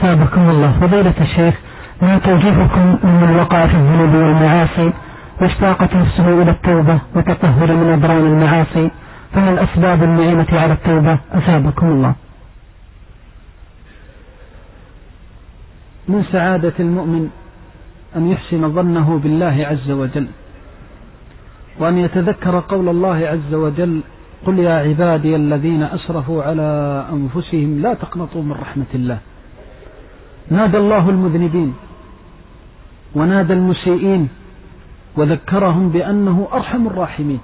أثابكم الله. فضيلة الشيخ، ما توجيهكم من وقع في الذنوب والمعاصي واشتاقت نفسه إلى التوبة وتطهر من أضرار المعاصي، فما الأسباب المعينة على التوبة؟ أثابكم الله. من سعادة المؤمن أن يحسن ظنه بالله عز وجل، وأن يتذكر قول الله عز وجل: قل يا عبادي الذين أسرفوا على أنفسهم لا تقنطوا من رحمة الله. نادى الله المذنبين ونادى المسيئين وذكرهم بأنه أرحم الراحمين،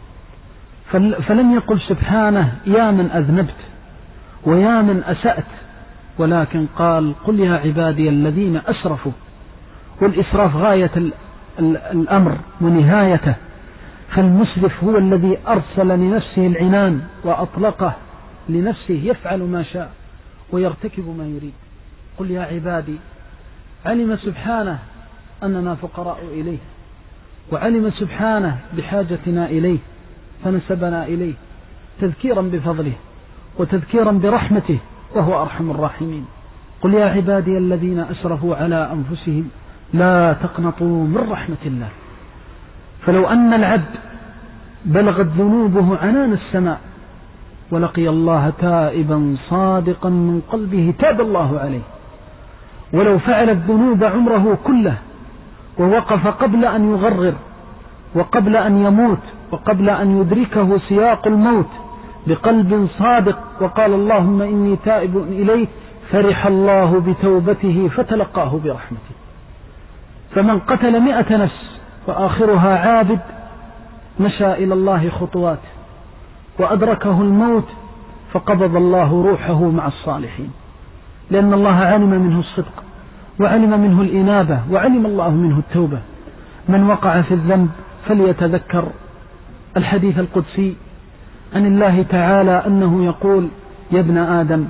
فلم يقل سبحانه يا من أذنبت ويا من أسأت، ولكن قال: قل يا عبادي الذين أسرفوا. والإسراف غاية الأمر ونهايته، فالمسرف هو الذي أرسل لنفسه العنان وأطلقه لنفسه يفعل ما شاء ويرتكب ما يريد. قل يا عبادي، علم سبحانه أننا فقراء إليه، وعلم سبحانه بحاجتنا إليه فنسبنا إليه تذكيرا بفضله وتذكيرا برحمته، وهو أرحم الراحمين. قل يا عبادي الذين أسرفوا على أنفسهم لا تقنطوا من رحمة الله. فلو أن العبد بلغت ذنوبه عنان السماء ولقي الله تائبا صادقا من قلبه تاب الله عليه، ولو فعل الذنوب عمره كله ووقف قبل أن يغرر وقبل أن يموت وقبل أن يدركه سياق الموت بقلب صادق وقال اللهم إني تائب إليك، فرح الله بتوبته فتلقاه برحمته. فمن قتل 100 نفس وآخرها عابد مشى إلى الله خطوات وأدركه الموت فقبض الله روحه مع الصالحين، لأن الله علم منه الصدق وعلم منه الإنابة وعلم الله منه التوبة. من وقع في الذنب فليتذكر الحديث القدسي عن الله تعالى أنه يقول: يا ابن آدم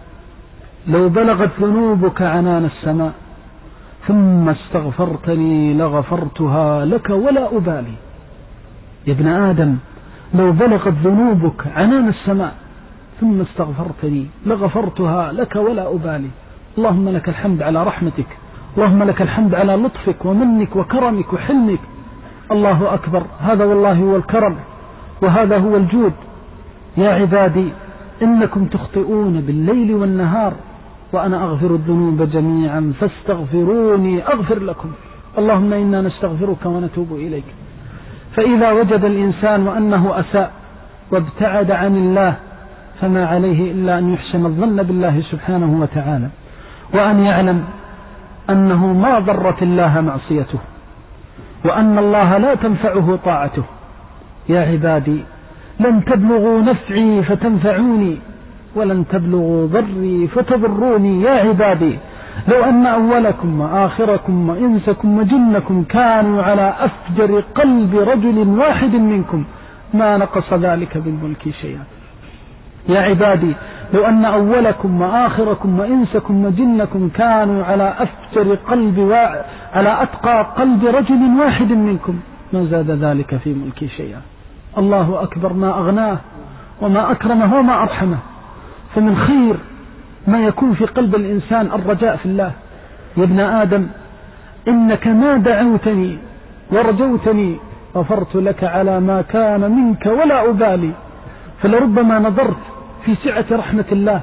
لو بلغت ذنوبك عنان السماء ثم استغفرتني لغفرتها لك ولا أبالي. يا ابن آدم لو بلغت ذنوبك عنان السماء ثم استغفرتني لغفرتها لك ولا أبالي. اللهم لك الحمد على رحمتك، اللهم لك الحمد على لطفك ومنك وكرمك وحلمك. الله أكبر، هذا والله هو الكرم وهذا هو الجود. يا عبادي إنكم تخطئون بالليل والنهار وأنا أغفر الذنوب جميعا فاستغفروني أغفر لكم. اللهم إنا نستغفرك ونتوب إليك. فإذا وجد الإنسان وأنه أساء وابتعد عن الله فما عليه إلا أن يحسن الظن بالله سبحانه وتعالى، وأن يعلم أنه ما ضرت الله معصيته، وأن الله لا تنفعه طاعته. يا عبادي لن تبلغوا نفعي فتنفعوني ولن تبلغوا ضري فتضروني. يا عبادي لو أن أولكم وآخركم وإنسكم وجنكم كانوا على أفجر قلب رجل واحد منكم ما نقص ذلك بالملك شيئا. يا عبادي لو أن أولكم وآخركم وإنسكم وجنكم كانوا على أفجر قلب على أتقى قلب رجل واحد منكم ما زاد ذلك في ملك شيئا. الله أكبر، ما أغناه وما أكرمه وما أرحمه. فمن خير ما يكون في قلب الإنسان الرجاء في الله. يا ابن آدم إنك ما دعوتني ورجوتني غفرت لك على ما كان منك ولا أبالي. فلربما نظرت في سعة رحمة الله،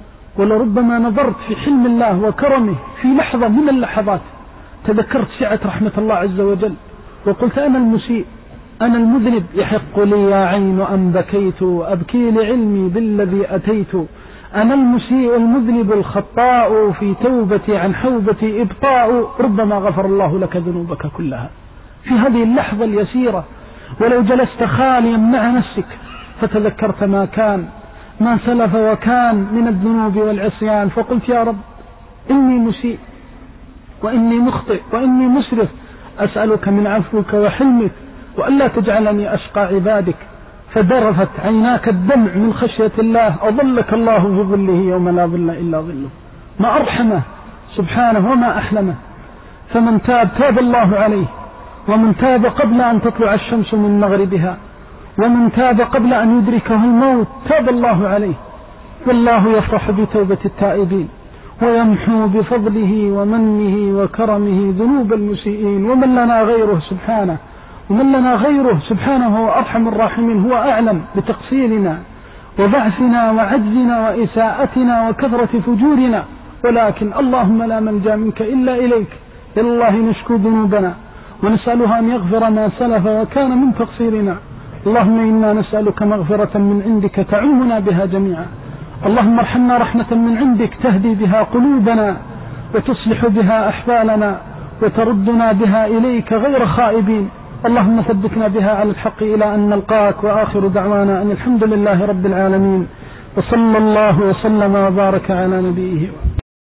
ولربما نظرت في حلم الله وكرمه في لحظة من اللحظات تذكرت سعة رحمة الله عز وجل وقلت أنا المسيء أنا المذنب، يحق لي يا عين أن بكيت أبكي لعلمي بالذي أتيت. أنا المسيء المذنب الخطاء في توبتي عن حوبتي إبطاء. ربما غفر الله لك ذنوبك كلها في هذه اللحظة اليسيرة. ولو جلست خاليا مع نفسك فتذكرت ما كان ما سلف وكان من الذنوب والعصيان فقلت يا رب إني مسيء وإني مخطئ وإني مسرف، أسألك من عفوك وحلمك وألا تجعلني أشقى عبادك. فدرفت عيناك الدمع من خشية الله، أظلك الله في ظله يوم لا ظل إلا ظله. ما أرحمه سبحانه وما أحلمه. فمن تاب تاب الله عليه، ومن تاب قبل أن تطلع الشمس من مغربها، ومن تاب قبل أن يدركه الموت تاب الله عليه. والله يفرح بتوبة التائبين ويمحو بفضله ومنه وكرمه ذنوب المسيئين. ومن لنا غيره سبحانه، ومن لنا غيره سبحانه هو أرحم الراحمين، هو أعلم بتقصيرنا وضعفنا وعجزنا وإساءتنا وكثرة فجورنا، ولكن اللهم لا ملجأ منك إلا إليك. إلى الله نشكو ذنوبنا ونسألها أن يغفر ما سلف وكان من تقصيرنا. اللهم إنا نسألك مغفرة من عندك تعمنا بها جميعا. اللهم ارحمنا رحمة من عندك تهدي بها قلوبنا وتصلح بها أحوالنا وتردنا بها إليك غير خائبين. اللهم ثبتنا بها على الحق إلى أن نلقاك. وآخر دعوانا أن الحمد لله رب العالمين، وصلى الله وسلم وبارك على نبيه.